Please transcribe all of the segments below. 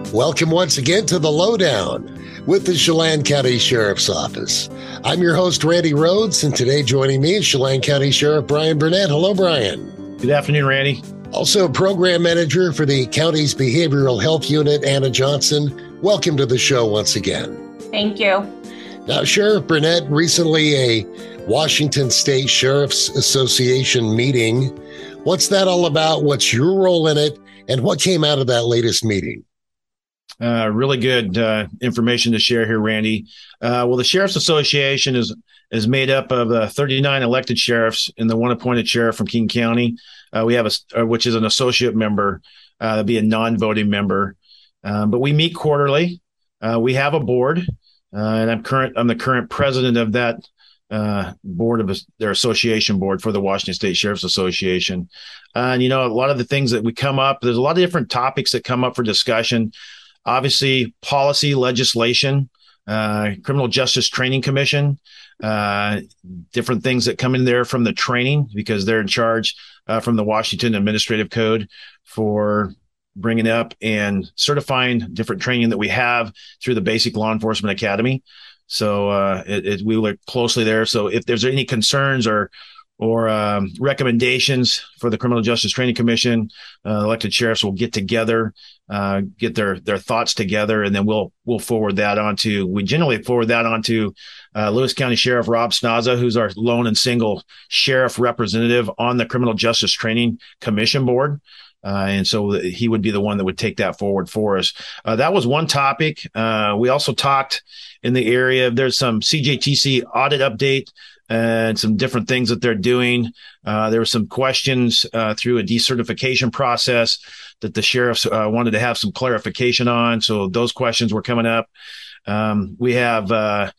Welcome once again to The Lowdown with the Chelan County Sheriff's Office. I'm your host, Randy Rhodes, and today joining me is Chelan County Sheriff Brian Burnett. Hello, Brian. Good afternoon, Randy. Also, Program Manager for the county's Behavioral Health Unit, Anna Johnson. Welcome to the show once again. Thank you. Now, Sheriff Burnett, recently a Washington State Sheriff's Association meeting. What's that all about? What's your role in it? And what came out of that latest meeting? Really good information to share here, Randy. Well, the Sheriff's Association is made up of 39 elected sheriffs and the one appointed sheriff from King County. We have which is an associate member, that'd be a non-voting member. But we meet quarterly. We have a board, and I'm the current president of that board of their association board for the Washington State Sheriff's Association. And a lot of the things that we come up, there's a lot of different topics that come up for discussion. Obviously, policy, legislation, Criminal Justice Training Commission, different things that come in there from the training because they're in charge from the Washington Administrative Code for bringing up and certifying different training that we have through the Basic Law Enforcement Academy. So we look closely there. So if there's any concerns or recommendations for the Criminal Justice Training Commission, elected sheriffs will get together, get their thoughts together, and then we'll forward that on to. We generally forward that on to Lewis County Sheriff Rob Snaza, who's our lone and single sheriff representative on the Criminal Justice Training Commission board. And so he would be the one that would take that forward for us. That was one topic. We also talked in the area. There's some CJTC audit update and some different things that they're doing. There were some questions through a decertification process that the sheriffs wanted to have some clarification on. So those questions were coming up. We have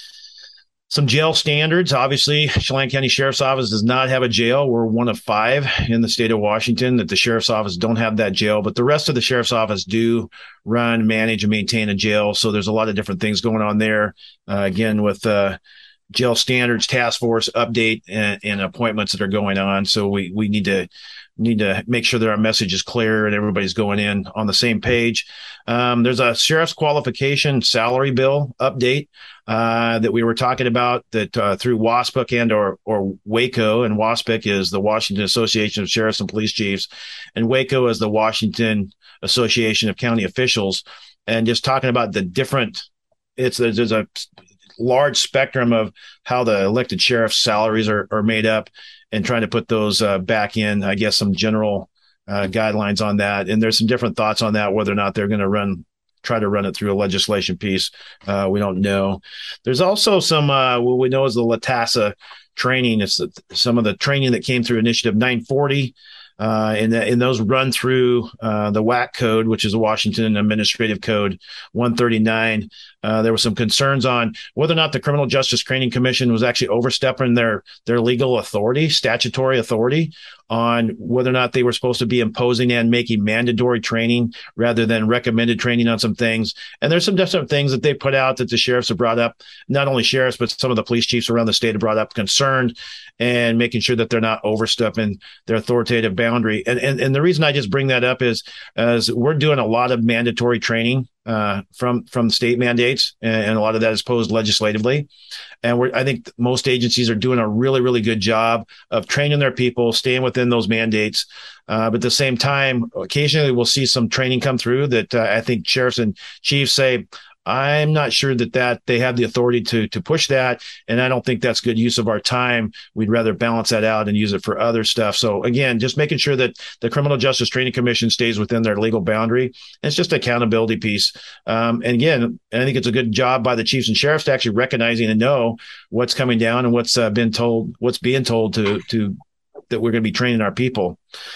some jail standards. Obviously, Chelan County Sheriff's Office does not have a jail. We're one of 5 in the state of Washington that the Sheriff's Office don't have that jail, but the rest of the Sheriff's Office do run, manage, and maintain a jail. So there's a lot of different things going on there. Again, with jail standards, task force update, and appointments that are going on. So we need to make sure that our message is clear and everybody's going in on the same page. There's a sheriff's qualification salary bill update that we were talking about that through WASPC and or WACO, and WASPC is the Washington Association of Sheriffs and Police Chiefs, and WACO is the Washington Association of County Officials, and just talking about the different. There's a large spectrum of how the elected sheriff's salaries are made up, and trying to put those back in, I guess, some general guidelines on that. And there's some different thoughts on that, whether or not they're going to try to run it through a legislation piece. We don't know. There's also some, what we know is the LATASA training. It's some of the training that came through Initiative 940. And those run through the WAC code, which is the Washington Administrative Code 139. There were some concerns on whether or not the Criminal Justice Training Commission was actually overstepping their legal authority, statutory authority, on whether or not they were supposed to be imposing and making mandatory training rather than recommended training on some things. And there's some different things that they put out that the sheriffs have brought up, not only sheriffs, but some of the police chiefs around the state have brought up concerned, and making sure that they're not overstepping their authoritative boundary. And the reason I just bring that up is as we're doing a lot of mandatory training from state mandates, and a lot of that is posed legislatively. And I think most agencies are doing a really, really good job of training their people, staying within those mandates. But at the same time, occasionally we'll see some training come through that I think sheriffs and chiefs say, I'm not sure that they have the authority to push that, and I don't think that's good use of our time. We'd rather balance that out and use it for other stuff. So again, just making sure that the Criminal Justice Training Commission stays within their legal boundary. And it's just an accountability piece. And again, I think it's a good job by the chiefs and sheriffs to actually recognizing and know what's coming down and what's being told to that we're going to be training our people.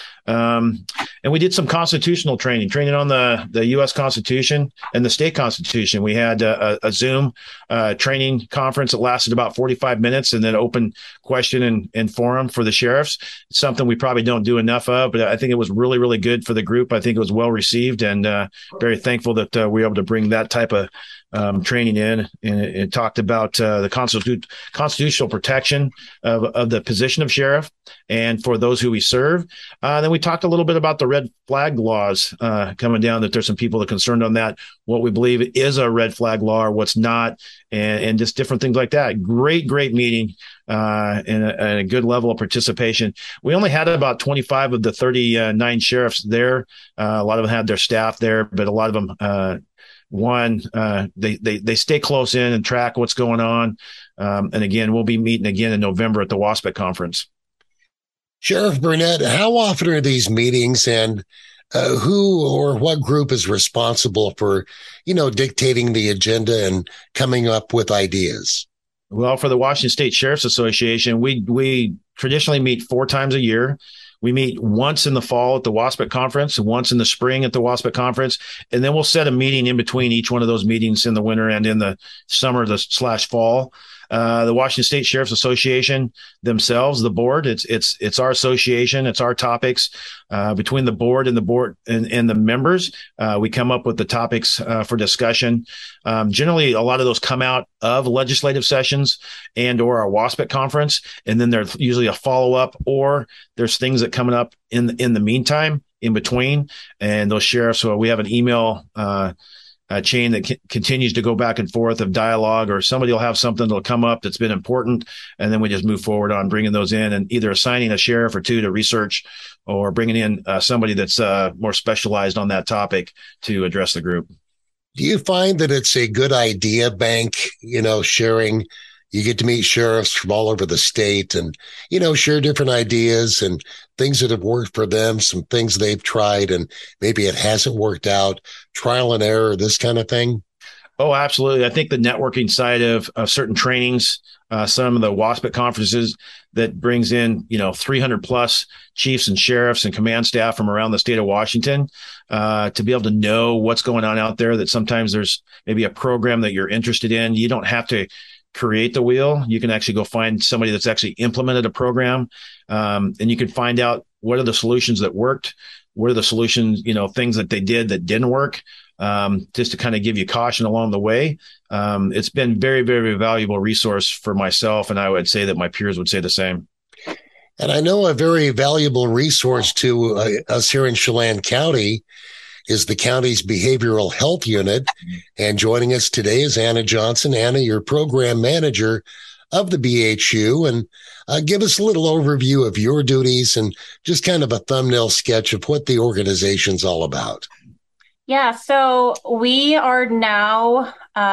And we did some constitutional training on the U.S. Constitution and the state Constitution. We had a Zoom training conference that lasted about 45 minutes, and then open question and forum for the sheriffs. It's something we probably don't do enough of, but I think it was really, really good for the group. I think it was well received, and very thankful that we were able to bring that type of training in. And it talked about the constitutional protection of the position of sheriff and for those who we serve. Then we talked a little bit about the red flag laws coming down, that there's some people that are concerned on that, what we believe is a red flag law or what's not, and just different things like that. Great meeting, and a good level of participation. We only had about 25 of the 39 sheriffs there. A lot of them had their staff there, but a lot of them, they stay close in and track what's going on. And again, we'll be meeting again in November at the WASPC conference. Sheriff Burnett, how often are these meetings, and who or what group is responsible for, dictating the agenda and coming up with ideas? Well, for the Washington State Sheriff's Association, we traditionally meet 4 times a year. We meet once in the fall at the WASPC conference, once in the spring at the WASPC conference, and then we'll set a meeting in between each one of those meetings in the winter and in the summer / fall. The Washington State Sheriff's Association themselves, the board, it's our association, it's our topics. Between the board and the members, we come up with the topics for discussion. Generally, a lot of those come out of legislative sessions and or our WASPC conference, and then there's usually a follow-up, or there's things that coming up in the meantime, in between. And those sheriffs, so we have an email chain that continues to go back and forth of dialogue, or somebody will have something that'll come up that's been important, and then we just move forward on bringing those in and either assigning a sheriff or 2 to research, or bringing in somebody that's more specialized on that topic to address the group. Do you find that it's a good idea, bank, sharing? You get to meet sheriffs from all over the state and, share different ideas and things that have worked for them, some things they've tried and maybe it hasn't worked out, trial and error, this kind of thing? Oh, absolutely. I think the networking side of certain trainings, some of the WASPC conferences that brings in, 300 plus chiefs and sheriffs and command staff from around the state of Washington, to be able to know what's going on out there, that sometimes there's maybe a program that you're interested in. You don't have to create the wheel. You can actually go find somebody that's actually implemented a program, and you can find out what are the solutions that worked, what are the solutions, things that they did that didn't work, just to kind of give you caution along the way. It's been very, very valuable resource for myself, and I would say that my peers would say the same. And I know a very valuable resource to us here in Chelan County is the county's behavioral health unit. And joining us today is Anna Johnson. Anna, you're program manager of the BHU, and give us a little overview of your duties and just kind of a thumbnail sketch of what the organization's all about. Yeah, so we are now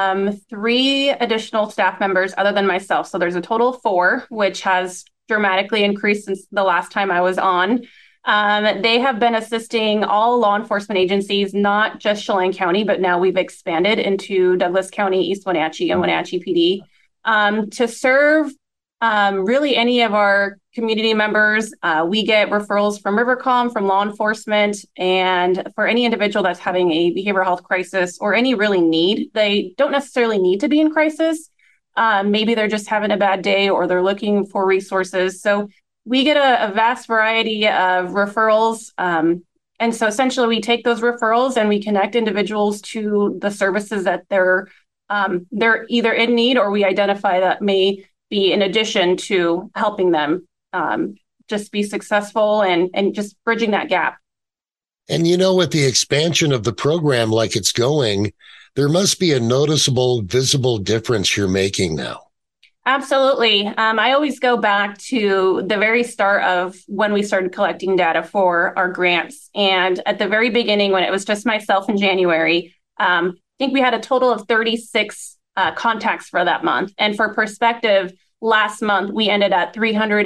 3 additional staff members other than myself. So there's a total of 4, which has dramatically increased since the last time I was on. They have been assisting all law enforcement agencies, not just Chelan County, but now we've expanded into Douglas County, East Wenatchee, and Wenatchee PD, to serve really any of our community members. We get referrals from Rivercom, from law enforcement, and for any individual that's having a behavioral health crisis or any really need. They don't necessarily need to be in crisis. Maybe they're just having a bad day or they're looking for resources. So we get a vast variety of referrals. And so essentially we take those referrals and we connect individuals to the services that they're either in need, or we identify that may be in addition to helping them just be successful and just bridging that gap. And, with the expansion of the program like it's going, there must be a noticeable, visible difference you're making now. Absolutely. I always go back to the very start of when we started collecting data for our grants. And at the very beginning, when it was just myself in January, I think we had a total of 36 contacts for that month. And for perspective, last month, we ended at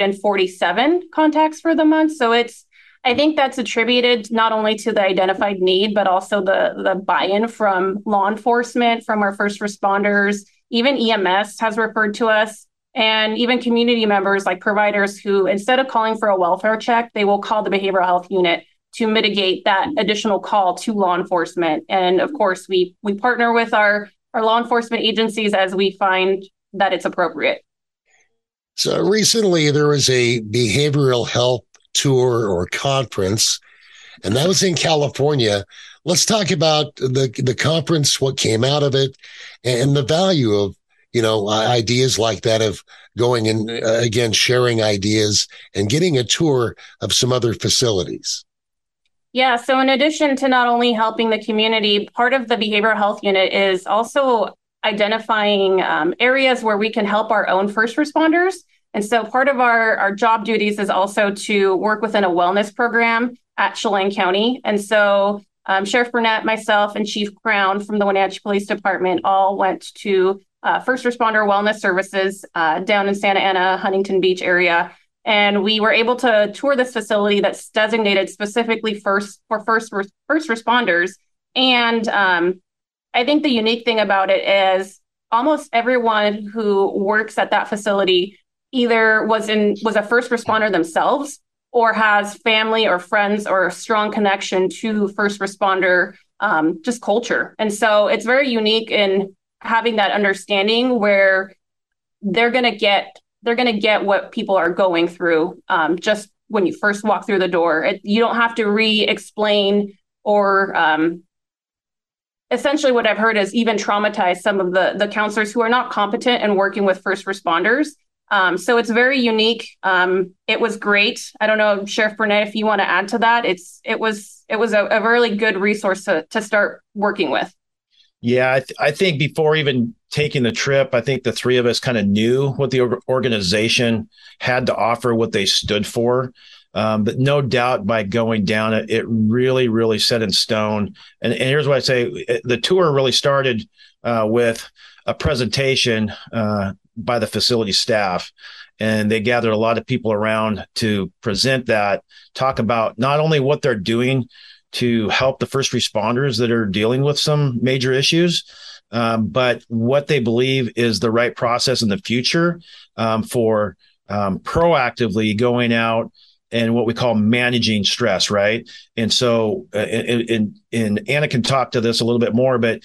347 contacts for the month. So I think that's attributed not only to the identified need, but also the buy-in from law enforcement, from our first responders. Even EMS has referred to us, and even community members like providers who, instead of calling for a welfare check, they will call the behavioral health unit to mitigate that additional call to law enforcement. And of course, we partner with our law enforcement agencies as we find that it's appropriate. So recently there was a behavioral health tour or conference, and that was in California. Let's talk about the conference, what came out of it, and the value of ideas like that, of going and again sharing ideas and getting a tour of some other facilities. Yeah, so in addition to not only helping the community, part of the behavioral health unit is also identifying areas where we can help our own first responders. And so part of our job duties is also to work within a wellness program at Chelan County. And so Sheriff Burnett, myself, and Chief Crown from the Wenatchee Police Department all went to first responder wellness services down in Santa Ana, Huntington Beach area. And we were able to tour this facility that's designated specifically for first responders. And I think the unique thing about it is almost everyone who works at that facility either was a first responder themselves, or has family or friends or a strong connection to first responder just culture. And so it's very unique in having that understanding where they're going to get what people are going through just when you first walk through the door. You don't have to re-explain or essentially what I've heard is even traumatize some of the counselors who are not competent in working with first responders. So it's very unique. It was great. I don't know, Sheriff Burnett, if you want to add to that. It was a really good resource to start working with. Yeah, I think before even taking the trip, I think the three of us kind of knew what the organization had to offer, what they stood for. But no doubt by going down it, it really, really set in stone. And here's what I say. The tour really started with a presentation by the facility staff. And they gathered a lot of people around to present that, talk about not only what they're doing to help the first responders that are dealing with some major issues, but what they believe is the right process in the future for proactively going out and what we call managing stress, right? And so, and Anna can talk to this a little bit more, but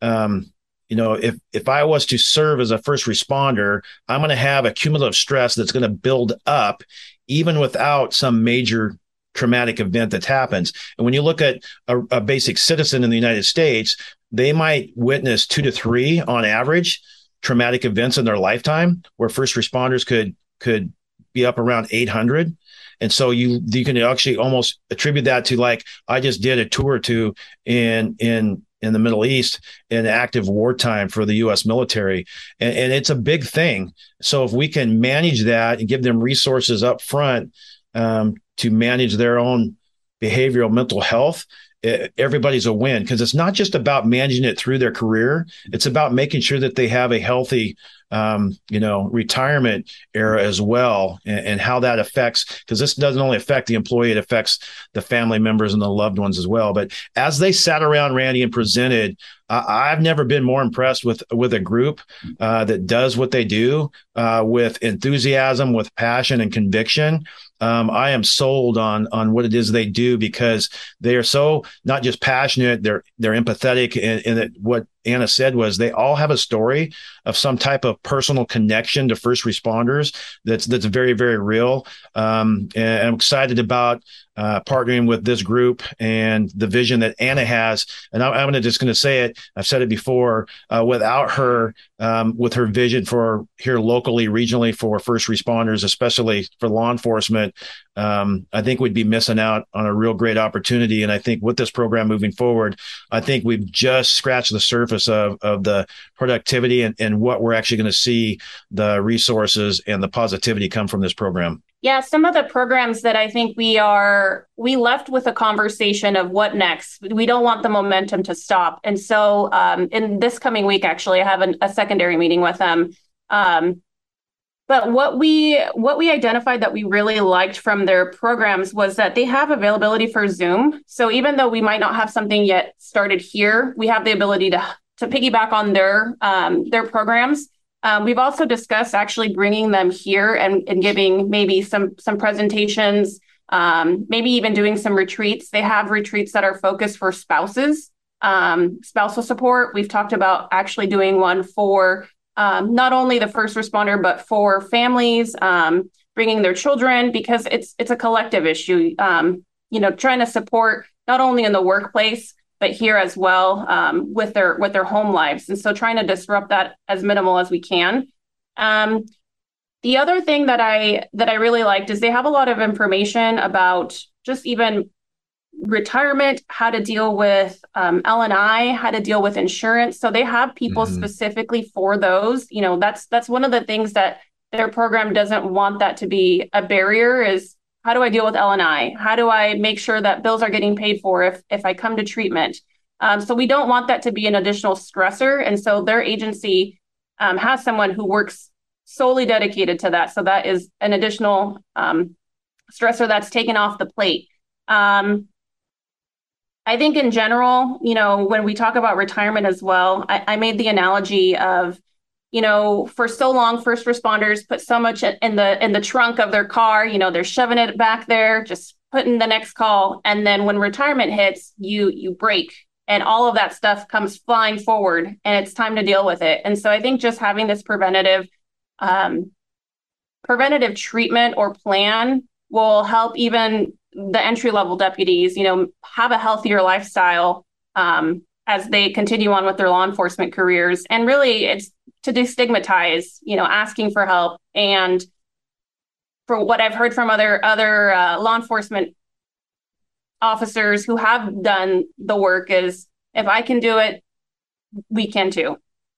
if I was to serve as a first responder, I'm going to have a cumulative stress that's going to build up even without some major traumatic event that happens. And when you look at a basic citizen in the United States, they might witness 2 to 3 on average traumatic events in their lifetime, where first responders could be up around 800. And so you can actually almost attribute that to, like, I just did a tour or two in the Middle East in active wartime for the U.S. military. And it's a big thing. So if we can manage that and give them resources up front to manage their own behavioral mental health, everybody's a win, because it's not just about managing it through their career. It's about making sure that they have a healthy, retirement era as well, and how that affects, because this doesn't only affect the employee, it affects the family members and the loved ones as well. But as they sat around, Randy, and presented, I've never been more impressed with a group that does what they do with enthusiasm, with passion and conviction. I am sold on what it is they do, because they are so not just passionate, they're empathetic, and what Anna said was they all have a story of some type of personal connection to first responders that's very, very real. And I'm excited about partnering with this group and the vision that Anna has. And I'm just going to say it. I've said it before. Without her, with her vision for here locally, regionally, for first responders, especially for law enforcement, I think we'd be missing out on a real great opportunity. And I think with this program moving forward, I think we've just scratched the surface of the productivity and what we're actually going to see the resources and the positivity come from this program. Yeah, some of the programs that I think we left with a conversation of what next. We don't want the momentum to stop. And so in this coming week, actually, I have a secondary meeting with them. But what we identified that we really liked from their programs was that they have availability for Zoom. So even though we might not have something yet started here, we have the ability to piggyback on their programs. We've also discussed actually bringing them here and giving maybe some presentations, maybe even doing some retreats. They have retreats that are focused for spouses, spousal support. We've talked about actually doing one for not only the first responder, but for families, bringing their children, because it's a collective issue. Trying to support not only in the workplace, but here as well, with their home lives. And so trying to disrupt that as minimal as we can. The other thing that I really liked is they have a lot of information about just even retirement, how to deal with L&I, how to deal with insurance. So they have people specifically for those. That's one of the things that their program doesn't want that to be a barrier is, how do I deal with L&I? How do I make sure that bills are getting paid for if I come to treatment? So we don't want that to be an additional stressor. And so their agency has someone who works solely dedicated to that. So that is an additional stressor that's taken off the plate. I think in general, when we talk about retirement as well, I made the analogy of, for so long, first responders put so much in the trunk of their car, they're shoving it back there, just putting the next call. And then when retirement hits, you break and all of that stuff comes flying forward and it's time to deal with it. And so I think just having this preventative treatment or plan will help even the entry-level deputies, have a healthier lifestyle as they continue on with their law enforcement careers. And really, it's to destigmatize, asking for help. And for what I've heard from other law enforcement officers who have done the work is, if I can do it, we can too.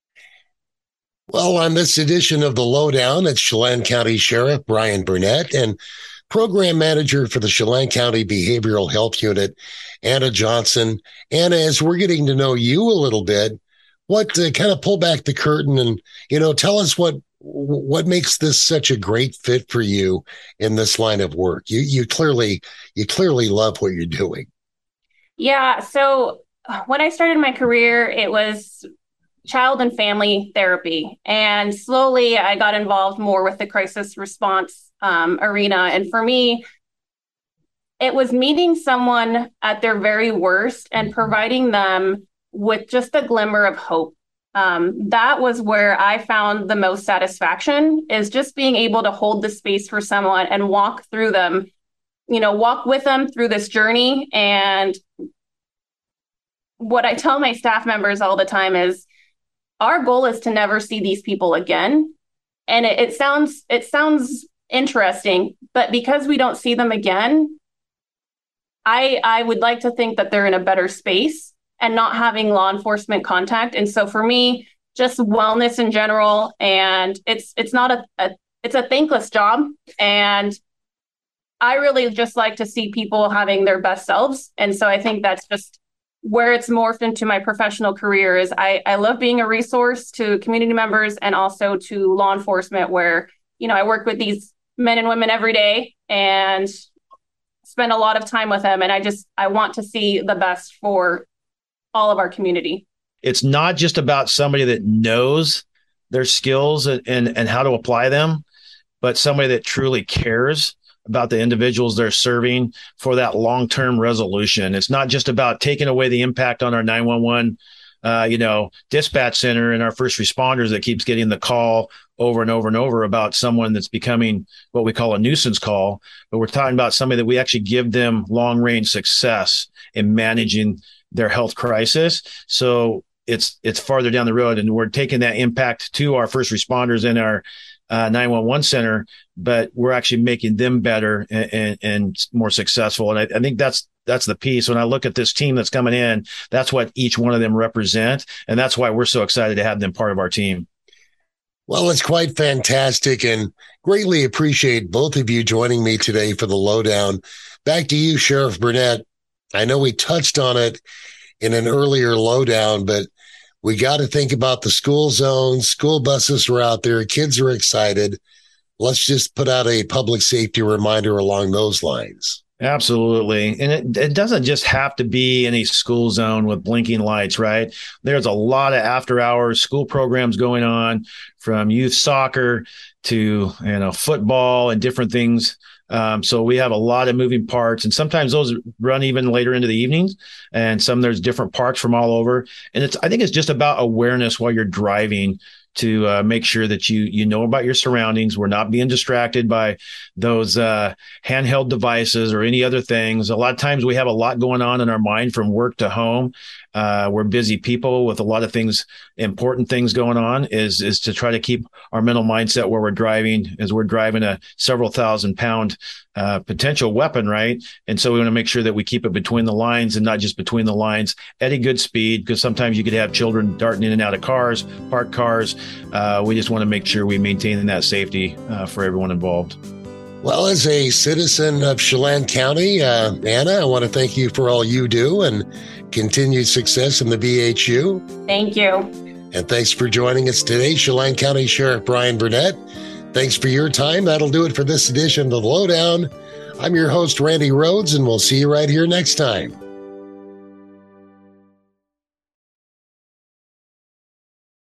Well, on this edition of The Lowdown, it's Chelan County Sheriff Brian Burnett and Program Manager for the Chelan County Behavioral Health Unit, Anna Johnson. Anna, as we're getting to know you a little bit, what kind of pull back the curtain and, tell us what makes this such a great fit for you in this line of work? You clearly love what you're doing. Yeah. So when I started my career, it was child and family therapy. And slowly I got involved more with the crisis response arena. And for me, it was meeting someone at their very worst and providing them with just a glimmer of hope. That was where I found the most satisfaction, is just being able to hold the space for someone and walk through them, walk with them through this journey. And what I tell my staff members all the time is, our goal is to never see these people again. And it sounds interesting, but because we don't see them again, I would like to think that they're in a better space and not having law enforcement contact. And so for me, just wellness in general, and it's not it's a thankless job. And I really just like to see people having their best selves. And so I think that's just where it's morphed into my professional career. Is I love being a resource to community members and also to law enforcement, where, I work with these men and women every day and spend a lot of time with them. And I want to see the best for all of our community. It's not just about somebody that knows their skills and how to apply them, but somebody that truly cares about the individuals they're serving for that long-term resolution. It's not just about taking away the impact on our 911, dispatch center and our first responders that keeps getting the call over and over and over about someone that's becoming what we call a nuisance call. But we're talking about somebody that we actually give them long-range success in managing their health crisis. So it's farther down the road, and we're taking that impact to our first responders in our 911 center, but we're actually making them better and more successful. And I think that's the piece. When I look at this team that's coming in, that's what each one of them represent. And that's why we're so excited to have them part of our team. Well, it's quite fantastic, and greatly appreciate both of you joining me today for the Lowdown. Back to you, Sheriff Burnett. I know we touched on it in an earlier Lowdown, but we got to think about the school zones. School buses are out there. Kids are excited. Let's just put out a public safety reminder along those lines. Absolutely. And it doesn't just have to be any school zone with blinking lights, right? There's a lot of after hours school programs going on, from youth soccer to, football and different things. So we have a lot of moving parts, and sometimes those run even later into the evenings, and there's different parks from all over. And I think it's just about awareness while you're driving to make sure that you know about your surroundings. We're not being distracted by those handheld devices or any other things. A lot of times we have a lot going on in our mind from work to home. We're busy people with a lot of things, important things going on, is to try to keep our mental mindset where we're driving, as we're driving a several thousand-pound potential weapon, right? And so we want to make sure that we keep it between the lines and not just between the lines at a good speed, because sometimes you could have children darting in and out of cars, parked cars. We just want to make sure we maintain that safety for everyone involved. Well, as a citizen of Chelan County, Anna, I want to thank you for all you do and continued success in the VHU. Thank you. And thanks for joining us today, Chelan County Sheriff Brian Burnett. Thanks for your time. That'll do it for this edition of The Lowdown. I'm your host, Randy Rhodes, and we'll see you right here next time.